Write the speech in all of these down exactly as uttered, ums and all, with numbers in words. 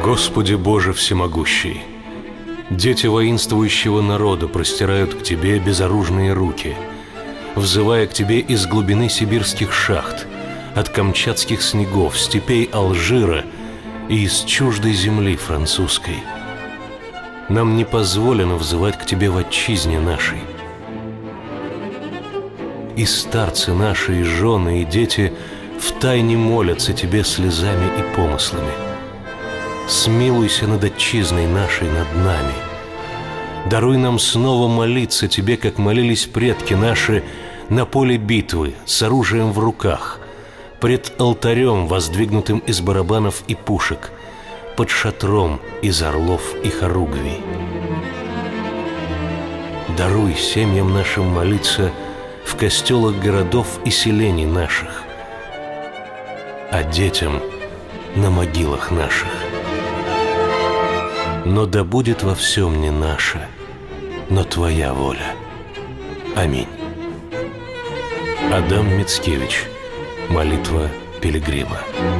Господи Боже всемогущий, дети воинствующего народа простирают к Тебе безоружные руки, взывая к Тебе из глубины сибирских шахт, от камчатских снегов, степей Алжира и из чуждой земли французской. Нам не позволено взывать к Тебе в отчизне нашей. И старцы наши, и жены, и дети втайне молятся Тебе слезами и помыслами. Смилуйся над отчизной нашей, над нами. Даруй нам снова молиться Тебе, как молились предки наши на поле битвы, с оружием в руках, пред алтарем, воздвигнутым из барабанов и пушек, под шатром из орлов и хоругвий. Даруй семьям нашим молиться в костелах городов и селений наших, а детям на могилах наших. Но да будет во всем не наше, но Твоя воля. Аминь. Адам Мицкевич. Молитва пилигрима.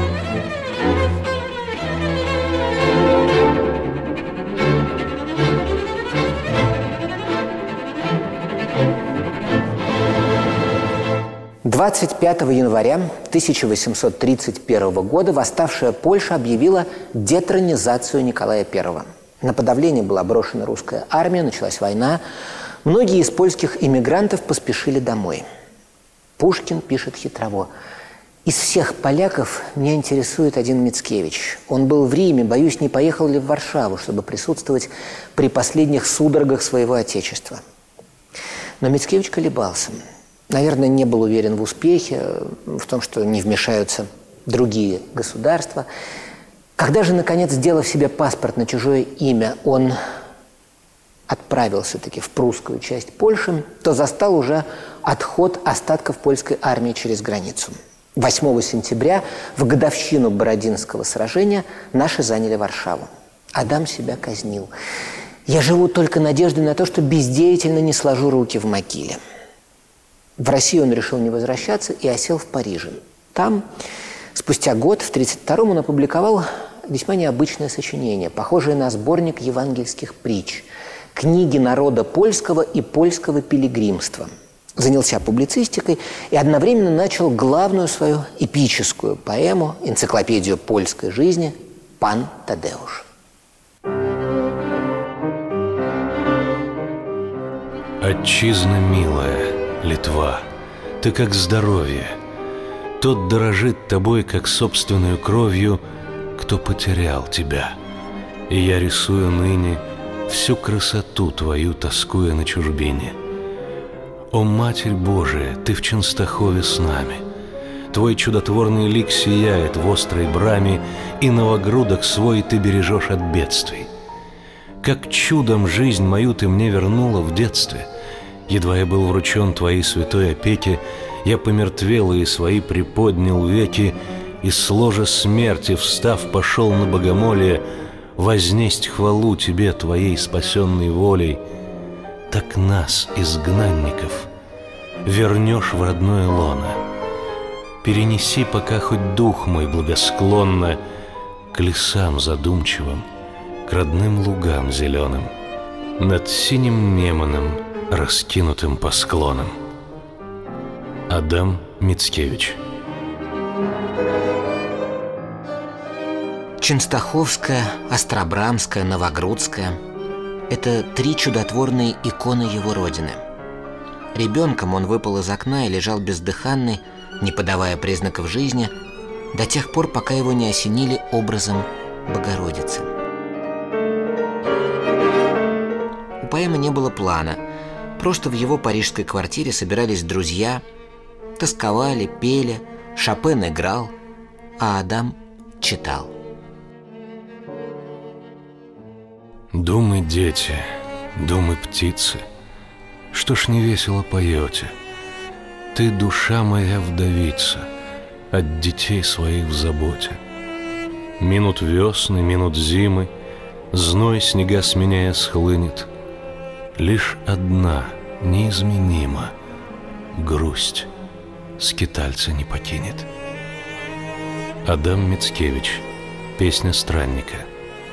двадцать пятого января тысяча восемьсот тридцать первого года восставшая Польша объявила детронизацию Николая Первого. На подавление была брошена русская армия, началась война. Многие из польских иммигрантов поспешили домой. Пушкин пишет хитрово: «Из всех поляков меня интересует один Мицкевич. Он был в Риме, боюсь, не поехал ли в Варшаву, чтобы присутствовать при последних судорогах своего отечества». Но Мицкевич колебался. Наверное, не был уверен в успехе, в том, что не вмешаются другие государства. Когда же, наконец, сделав себе паспорт на чужое имя, он отправился-таки в прусскую часть Польши, то застал уже отход остатков польской армии через границу. восьмого сентября, в годовщину Бородинского сражения, наши заняли Варшаву. Адам себя казнил. «Я живу только надеждой на то, что бездеятельно не сложу руки в могиле». В Россию он решил не возвращаться и осел в Париже. Там, спустя год, в тридцать втором, он опубликовал весьма необычное сочинение, похожее на сборник евангельских притч, книги народа польского и польского пилигримства. Занялся публицистикой и одновременно начал главную свою эпическую поэму, энциклопедию польской жизни «Пан Тадеуш». Отчизна милая, Литва, ты как здоровье. Тот дорожит тобой, как собственную кровью, кто потерял тебя. И я рисую ныне всю красоту твою, тоскуя на чужбине. О, Матерь Божия, ты в Ченстахове с нами. Твой чудотворный лик сияет в острой браме, и новогрудок свой ты бережешь от бедствий. Как чудом жизнь мою ты мне вернула в детстве. Едва я был вручен твоей святой опеке, я помертвел и свои приподнял веки, и с ложа смерти, встав, пошел на богомолие вознесть хвалу тебе, твоей спасенной волей. Так нас, изгнанников, вернешь в родное лоно. Перенеси пока хоть дух мой благосклонно к лесам задумчивым, к родным лугам зеленым, над синим Неманом, раскинутым по склонам. Адам Мицкевич. Ченстаховская, Острабрамская, Новогрудская – это три чудотворные иконы его родины. Ребенком он выпал из окна и лежал бездыханный, не подавая признаков жизни, до тех пор, пока его не осенили образом Богородицы. У поэмы не было плана. Просто в его парижской квартире собирались друзья, тосковали, пели, Шопен играл, а Адам читал. Думы, дети, думы, птицы, что ж не весело поете? Ты, душа моя вдовица, от детей своих в заботе. Минут весны, минут зимы, зной снега сменяя схлынет. Лишь одна, неизменима, грусть скитальца не покинет. Адам Мицкевич. Песня странника.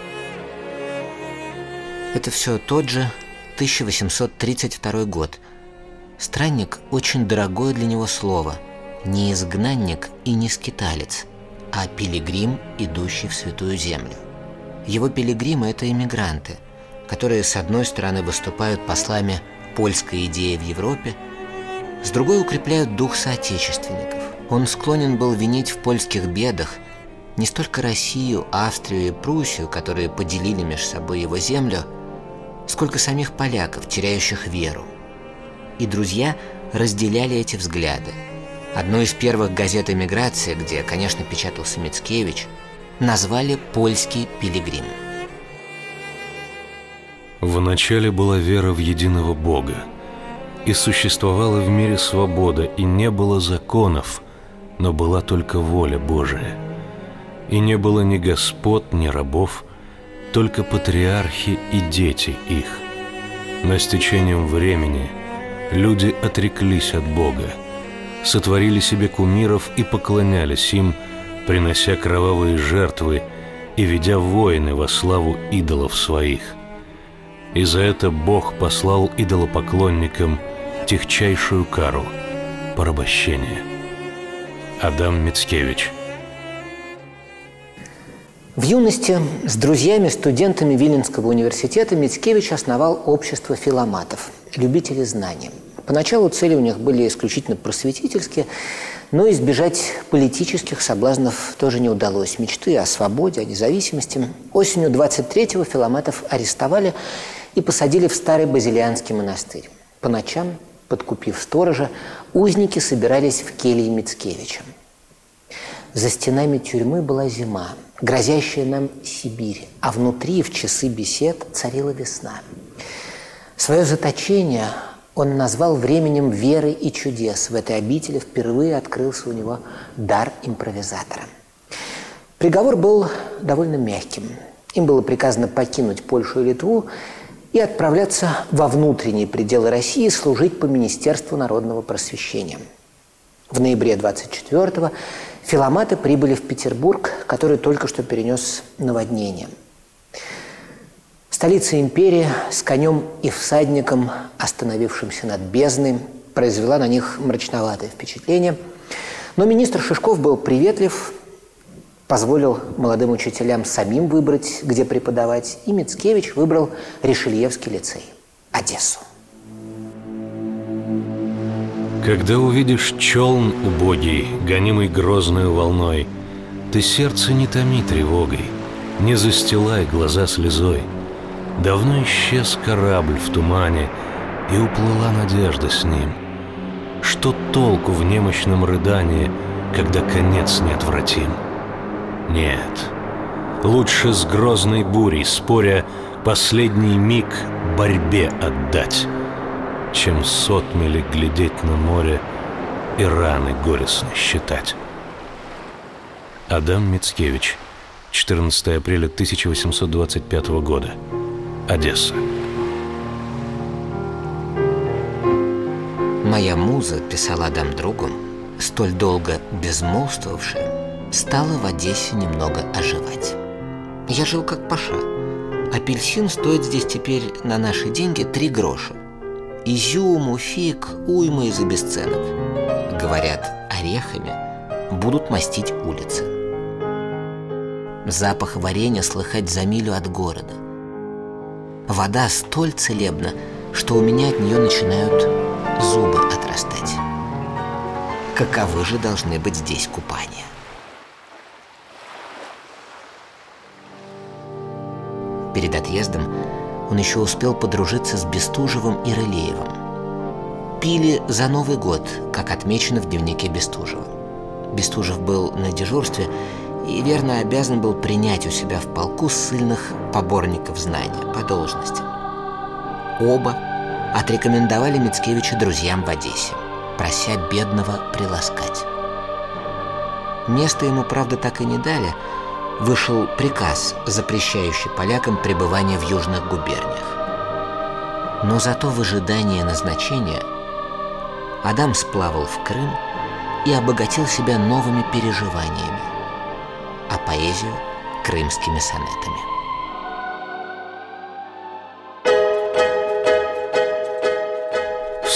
Это все тот же тысяча восемьсот тридцать второй год. Странник – очень дорогое для него слово. Не изгнанник и не скиталец, а пилигрим, идущий в Святую Землю. Его пилигримы – это иммигранты, которые, с одной стороны, выступают послами польской идеи в Европе, с другой укрепляют дух соотечественников. Он склонен был винить в польских бедах не столько Россию, Австрию и Пруссию, которые поделили между собой его землю, сколько самих поляков, теряющих веру. И друзья разделяли эти взгляды. Одну из первых газет эмиграции, где, конечно, печатался Мицкевич, назвали «Польский пилигрим». Вначале была вера в единого Бога, и существовала в мире свобода, и не было законов, но была только воля Божия. И не было ни господ, ни рабов, только патриархи и дети их. Но с течением времени люди отреклись от Бога, сотворили себе кумиров и поклонялись им, принося кровавые жертвы и ведя войны во славу идолов своих. И за это Бог послал идолопоклонникам тягчайшую кару – порабощение. Адам Мицкевич. В юности с друзьями-студентами Виленского университета Мицкевич основал общество филоматов, любителей знаний. Поначалу цели у них были исключительно просветительские, но избежать политических соблазнов тоже не удалось. Мечты о свободе, о независимости. Осенью двадцать третьего филоматов арестовали и посадили в старый Базилианский монастырь. По ночам, подкупив сторожа, узники собирались в келье Мицкевича. За стенами тюрьмы была зима, грозящая нам Сибирь, а внутри в часы бесед царила весна. Свое заточение он назвал временем веры и чудес. В этой обители впервые открылся у него дар импровизатора. Приговор был довольно мягким. Им было приказано покинуть Польшу и Литву и отправляться во внутренние пределы России служить по Министерству народного просвещения. В ноябре двадцать четвёртого филоматы прибыли в Петербург, который только что перенес наводнение. Столица империи с конем и всадником, остановившимся над бездной, произвела на них мрачноватое впечатление. Но министр Шишков был приветлив, позволил молодым учителям самим выбрать, где преподавать, и Мицкевич выбрал Ришельевский лицей – Одессу. Когда увидишь челн убогий, гонимый грозною волной, ты сердце не томи тревогой, не застилай глаза слезой. Давно исчез корабль в тумане, и уплыла надежда с ним. Что толку в немощном рыдании, когда конец неотвратим? Нет, лучше с грозной бурей, споря, последний миг борьбе отдать, чем сотмели глядеть на море и раны горестно считать. Адам Мицкевич, четырнадцатого апреля тысяча восемьсот двадцать пятого года. Одесса. «Моя муза, — писал Адам другу, — столь долго безмолвствовавшая, стала в Одессе немного оживать. Я жил как паша. Апельсин стоит здесь теперь на наши деньги три гроша. Изюму, фиг, уйма из-за бесценок. Говорят, орехами будут мастить улицы. Запах варенья слыхать за милю от города. Вода столь целебна, что у меня от нее начинают зубы отрастать. Каковы же должны быть здесь купания?» Перед отъездом он еще успел подружиться с Бестужевым и Рылеевым. Пили за Новый год, как отмечено в дневнике Бестужева. Бестужев был на дежурстве и верно обязан был принять у себя в полку ссыльных поборников знания по должности. Оба отрекомендовали Мицкевича друзьям в Одессе, прося бедного приласкать. Место ему, правда, так и не дали. Вышел приказ, запрещающий полякам пребывание в южных губерниях. Но зато в ожидании назначения Адам сплавал в Крым и обогатил себя новыми переживаниями, а поэзию – крымскими сонетами.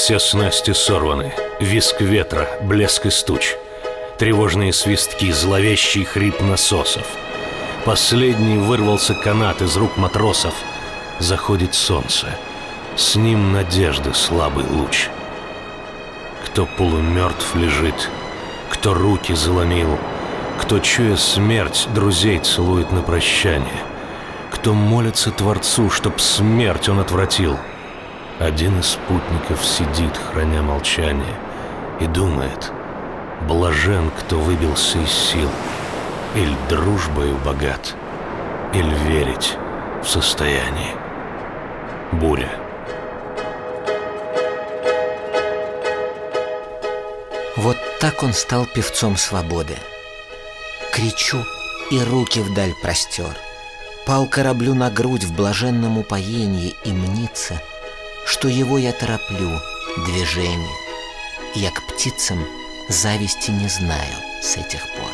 Все снасти сорваны, визг ветра, блеск из туч, тревожные свистки, зловещий хрип насосов. Последний вырвался канат из рук матросов. Заходит солнце, с ним надежды слабый луч. Кто полумертв лежит, кто руки заломил, кто, чуя смерть, друзей целует на прощание, кто молится Творцу, чтоб смерть он отвратил. Один из спутников сидит, храня молчание, и думает: блажен, кто выбился из сил, иль дружбою богат, иль верить в состоянии. Буря. Вот так он стал певцом свободы. Кричу, и руки вдаль простер, пал кораблю на грудь в блаженном упоении, и мнится, что его я тороплю, движение. Я к птицам зависти не знаю с этих пор.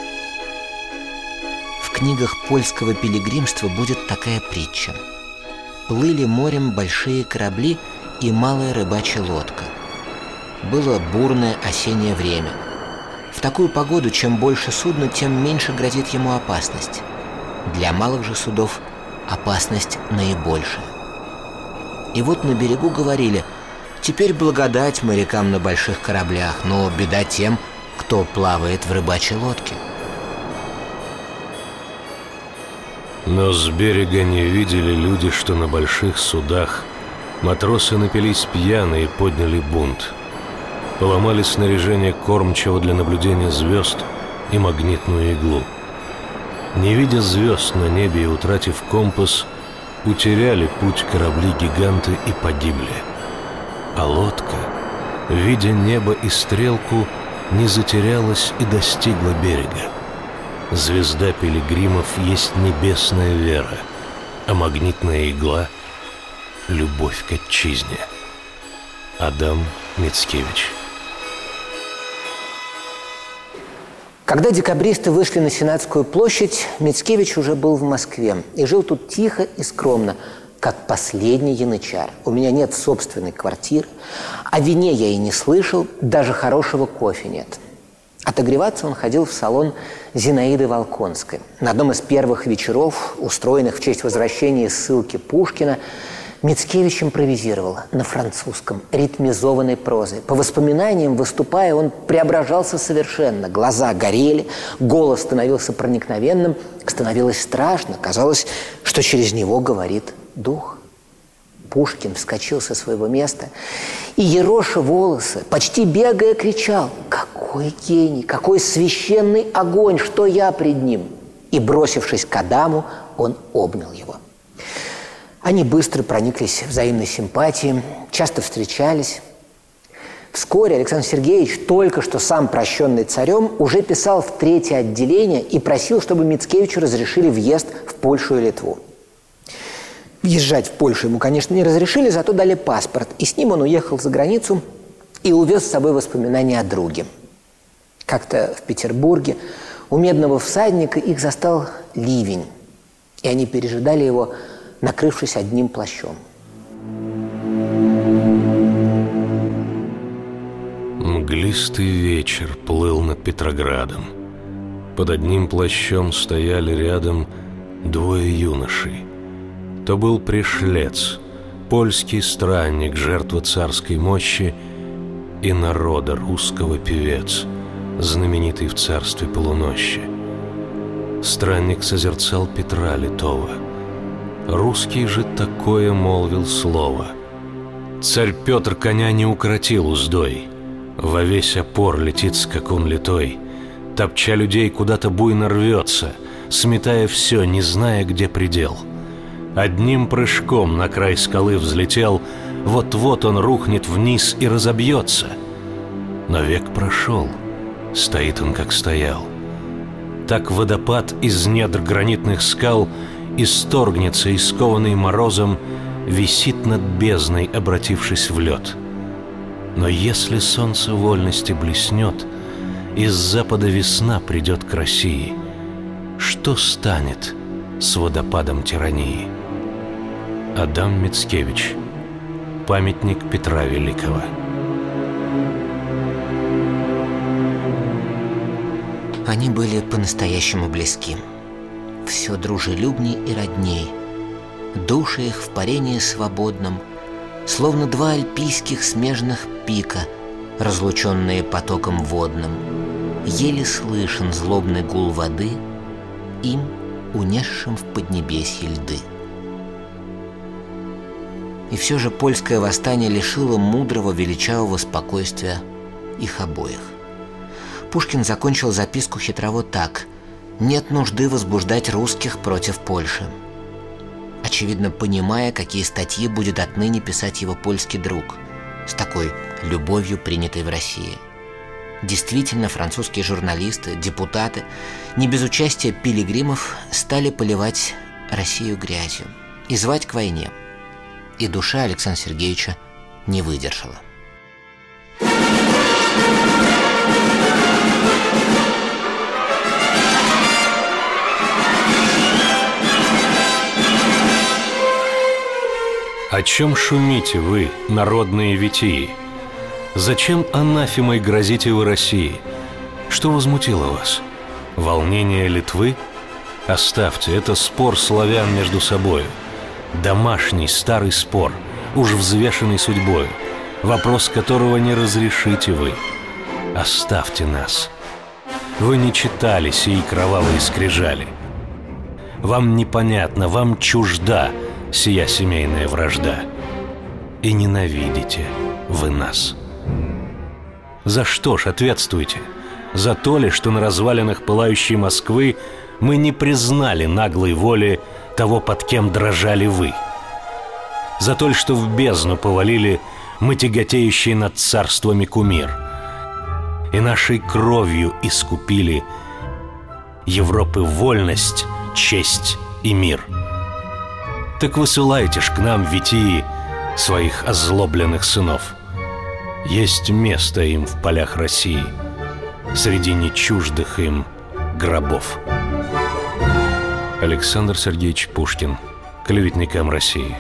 В книгах польского пилигримства будет такая притча. Плыли морем большие корабли и малая рыбачья лодка. Было бурное осеннее время. В такую погоду, чем больше судно, тем меньше грозит ему опасность. Для малых же судов опасность наибольшая. И вот на берегу говорили: теперь благодать морякам на больших кораблях, но беда тем, кто плавает в рыбачьей лодке. Но с берега не видели люди, что на больших судах матросы напились пьяны и подняли бунт. Поломали снаряжение кормчего для наблюдения звезд и магнитную иглу. Не видя звезд на небе и утратив компас, утеряли путь корабли-гиганты и погибли. А лодка, видя небо и стрелку, не затерялась и достигла берега. Звезда пилигримов есть небесная вера, а магнитная игла — любовь к отчизне. Адам Мицкевич. Когда декабристы вышли на Сенатскую площадь, Мицкевич уже был в Москве и жил тут тихо и скромно, как последний янычар. У меня нет собственной квартиры, о вине я и не слышал, даже хорошего кофе нет. Отогреваться он ходил в салон Зинаиды Волконской. На одном из первых вечеров, устроенных в честь возвращения из ссылки Пушкина, Мицкевич импровизировал на французском, ритмизованной прозой. По воспоминаниям, выступая, он преображался совершенно. Глаза горели, голос становился проникновенным, становилось страшно. Казалось, что через него говорит дух. Пушкин вскочил со своего места и, ероша волосы, почти бегая, кричал: «Какой гений! Какой священный огонь! Что я пред ним!» И, бросившись к Адаму, он обнял его. Они быстро прониклись взаимной симпатией, часто встречались. Вскоре Александр Сергеевич, только что сам прощенный царем, уже писал в третье отделение и просил, чтобы Мицкевичу разрешили въезд в Польшу и Литву. Въезжать в Польшу ему, конечно, не разрешили, зато дали паспорт. И с ним он уехал за границу и увез с собой воспоминания о друге. Как-то в Петербурге у Медного всадника их застал ливень, и они пережидали его, накрывшись одним плащом. Мглистый вечер плыл над Петроградом. Под одним плащом стояли рядом двое юношей. То был пришлец, польский странник, жертва царской мощи, и народа русского певец, знаменитый в царстве полунощи. Странник созерцал Петра Литова. Русский же такое молвил слово: «Царь Петр коня не укротил уздой, во весь опор летит скакун литой, топча людей куда-то буйно рвется, сметая все, не зная, где предел. Одним прыжком на край скалы взлетел, вот-вот он рухнет вниз и разобьется. Но век прошел, стоит он, как стоял. Так водопад из недр гранитных скал исторгнется, и скованный морозом висит над бездной, обратившись в лед. Но если солнце вольности блеснет, из запада весна придет к России, что станет с водопадом тирании?» Адам Мицкевич. Памятник Петра Великого. они были по-настоящему близки. Все дружелюбней и родней. Души их в парении свободном, словно два альпийских смежных пика, разлученные потоком водным. Еле слышен злобный гул воды, им, унесшим в поднебесье льды. И все же польское восстание лишило мудрого величавого спокойствия их обоих. Пушкин закончил записку хитрово так: «Нет нужды возбуждать русских против Польши», очевидно понимая, какие статьи будет отныне писать его польский друг, с такой любовью, принятой в России. Действительно, французские журналисты, депутаты, не без участия пилигримов, стали поливать Россию грязью и звать к войне. И душа Александра Сергеевича не выдержала. О чем шумите вы, народные витии? Зачем анафемой грозите вы России? Что возмутило вас? Волнение Литвы? Оставьте, это спор славян между собою. Домашний старый спор, уж взвешенный судьбою, вопрос которого не разрешите вы. Оставьте нас. Вы не читали сии кровавые скрижали. Вам непонятно, вам чужда сия семейная вражда. И ненавидите вы нас. За что ж ответствуйте? За то ли, что на развалинах пылающей Москвы мы не признали наглой воли того, под кем дрожали вы? За то ли, что в бездну повалили мы тяготеющий над царствами кумир и нашей кровью искупили Европы вольность, честь и мир? Так высылайте ж к нам, витии, своих озлобленных сынов. Есть место им в полях России среди нечуждых им гробов. Александр Сергеевич Пушкин. Клеветникам России.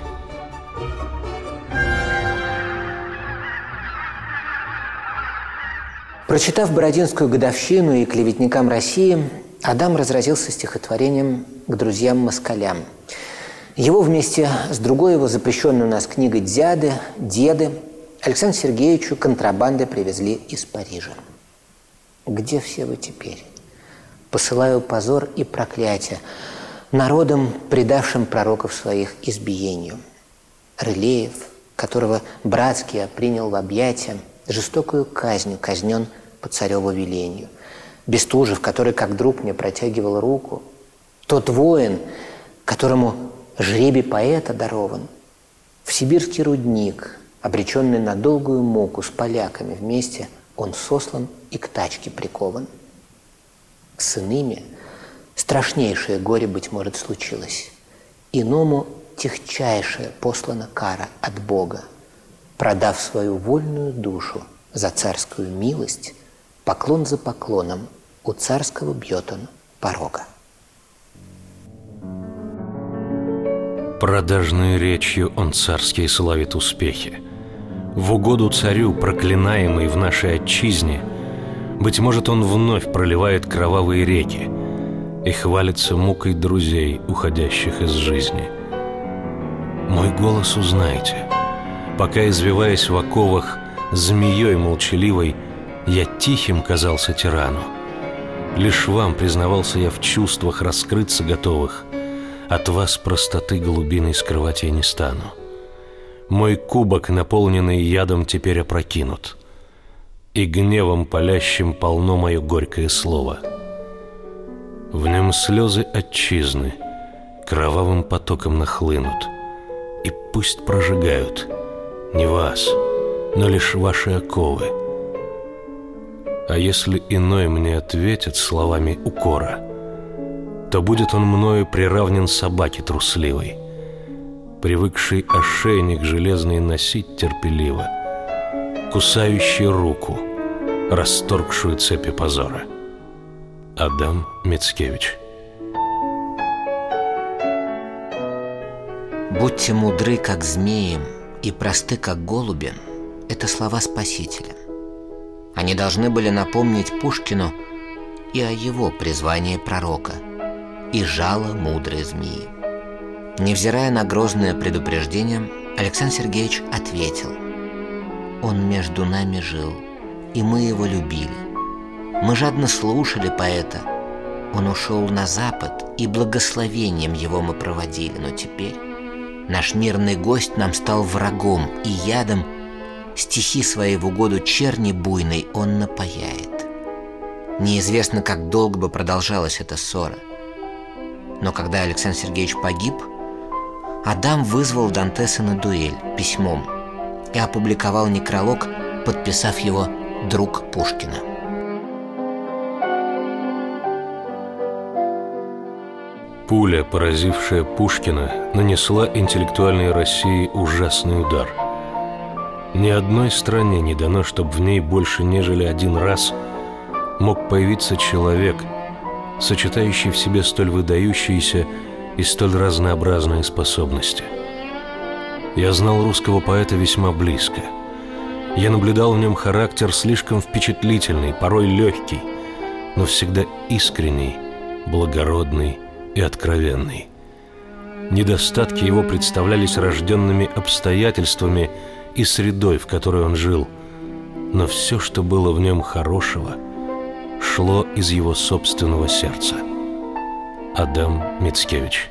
Прочитав Бородинскую годовщину и клеветникам России, Адам разразился стихотворением к друзьям-москалям. Его вместе с другой его запрещенной у нас книгой «Дзяды», «Деды» Александру Сергеевичу контрабандой привезли из Парижа. Где все вы теперь? Посылаю позор и проклятие народам, предавшим пророков своих избиению. Рылеев, которого братски я принял в объятия, жестокую казнью казнен по цареву велению. Бестужев, который как друг мне протягивал руку. Тот воин, которому жребий поэта дарован. В сибирский рудник, обреченный на долгую муку с поляками вместе, он сослан и к тачке прикован. С иными страшнейшее горе, быть может, случилось. Иному тихчайшая послана кара от Бога. Продав свою вольную душу за царскую милость, поклон за поклоном у царского бьет он порога. Продажной речью он царские славит успехи. В угоду царю, проклинаемый в нашей отчизне, быть может, он вновь проливает кровавые реки и хвалится мукой друзей, уходящих из жизни. Мой голос узнайте, пока, извиваясь в оковах, змеей молчаливой, я тихим казался тирану. Лишь вам признавался я в чувствах раскрыться готовых, от вас простоты глубиной скрывать я не стану. Мой кубок, наполненный ядом, теперь опрокинут, и гневом палящим полно мое горькое слово. В нем слезы отчизны кровавым потоком нахлынут, и пусть прожигают не вас, но лишь ваши оковы. А если иной мне ответит словами укора, то будет он мною приравнен собаке трусливой, привыкший ошейник железный носить терпеливо, кусающий руку, расторгшую цепи позора. Адам Мицкевич. «Будьте мудры, как змеи, и просты, как голуби» — это слова Спасителя. Они должны были напомнить Пушкину и о его призвании пророка, и жало мудрой змеи. Невзирая на грозное предупреждение, Александр Сергеевич ответил: «Он между нами жил, и мы его любили. Мы жадно слушали поэта. Он ушел на запад, и благословением его мы проводили, но теперь наш мирный гость нам стал врагом, и ядом стихи свои в угоду черни буйной он напояет. Неизвестно, как долго бы продолжалась эта ссора. Но когда Александр Сергеевич погиб, Адам вызвал Дантеса на дуэль письмом и опубликовал некролог, подписав его «Друг Пушкина». Пуля, поразившая Пушкина, нанесла интеллектуальной России ужасный удар. Ни одной стране не дано, чтобы в ней больше нежели один раз мог появиться человек, сочетающий в себе столь выдающиеся и столь разнообразные способности. Я знал русского поэта весьма близко. Я наблюдал в нем характер слишком впечатлительный, порой легкий, но всегда искренний, благородный и откровенный. Недостатки его представлялись рожденными обстоятельствами и средой, в которой он жил, но все, что было в нем хорошего, шло из его собственного сердца. Адам Мицкевич.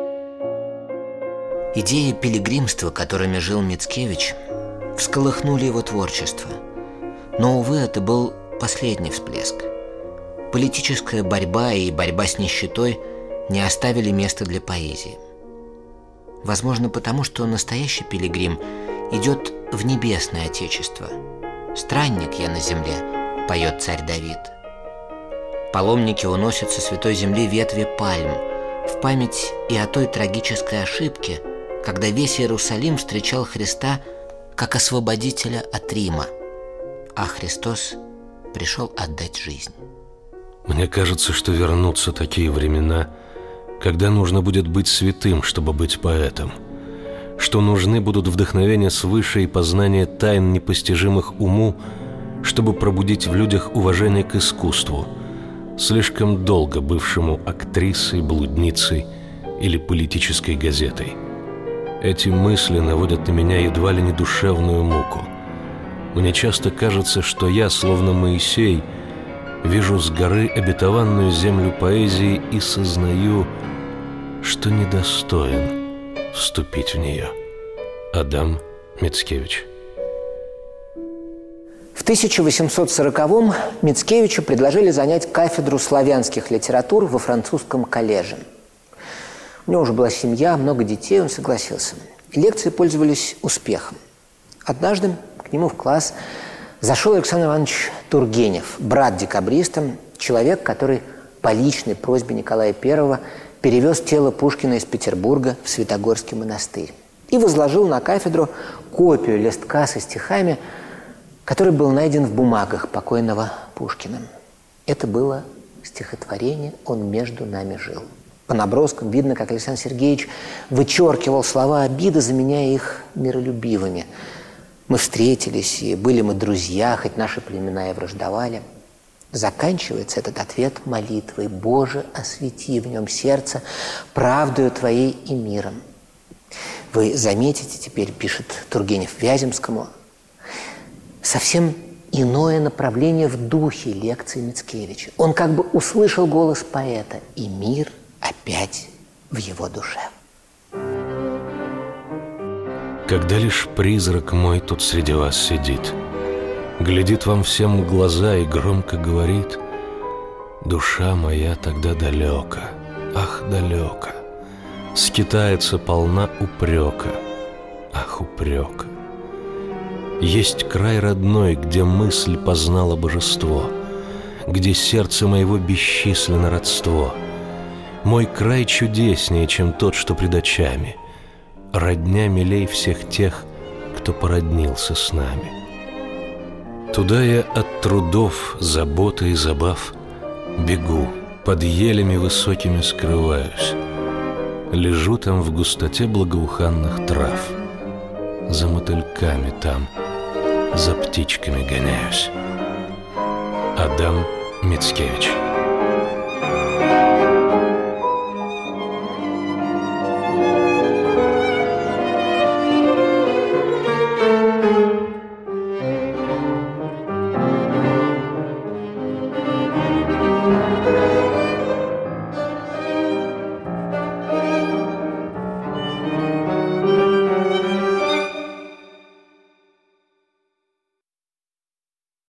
Идеи пилигримства, которыми жил Мицкевич, всколыхнули его творчество. Но, увы, это был последний всплеск. Политическая борьба и борьба с нищетой не оставили места для поэзии. Возможно, потому что настоящий пилигрим идет в небесное отечество. «Странник я на земле», — поет царь Давид. Паломники уносят со святой земли ветви пальм в память и о той трагической ошибке, когда весь Иерусалим встречал Христа как освободителя от Рима, а Христос пришел отдать жизнь. Мне кажется, что вернутся такие времена, когда нужно будет быть святым, чтобы быть поэтом, что нужны будут вдохновения свыше и познание тайн, непостижимых уму, чтобы пробудить в людях уважение к искусству, слишком долго бывшему актрисой, блудницей или политической газетой. Эти мысли наводят на меня едва ли не душевную муку. Мне часто кажется, что я, словно Моисей, вижу с горы обетованную землю поэзии и сознаю, что недостоин вступить в нее. Адам Мицкевич. В тысяча восемьсот сороковом Мицкевичу предложили занять кафедру славянских литератур во французском коллеже. У него уже была семья, много детей, он согласился. И лекции пользовались успехом. Однажды к нему в класс зашел Александр Иванович Тургенев, брат декабриста, человек, который по личной просьбе Николая Первого перевез тело Пушкина из Петербурга в Святогорский монастырь и возложил на кафедру копию листка со стихами, который был найден в бумагах покойного Пушкина. Это было стихотворение «Он между нами жил». По наброскам видно, как Александр Сергеевич вычеркивал слова обиды, заменяя их миролюбивыми. Мы встретились, и были мы друзья, хоть наши племена и враждовали. Заканчивается этот ответ молитвой: «Боже, освети в нем сердце правдою Твоей и миром». Вы заметите, теперь пишет Тургенев Вяземскому, совсем иное направление в духе лекции Мицкевича. Он как бы услышал голос поэта, и мир опять в его душе. Когда лишь призрак мой тут среди вас сидит, глядит вам всем в глаза и громко говорит: душа моя тогда далека, ах, далека, скитается полна упрека, ах, упрека. Есть край родной, где мысль познала божество, где сердце моего бесчисленно родство. Мой край чудеснее, чем тот, что пред очами, родня милей всех тех, кто породнился с нами. Туда я от трудов, заботы и забав бегу, под елями высокими скрываюсь, лежу там в густоте благоуханных трав, за мотыльками там, за птичками гоняюсь. Адам Мицкевич.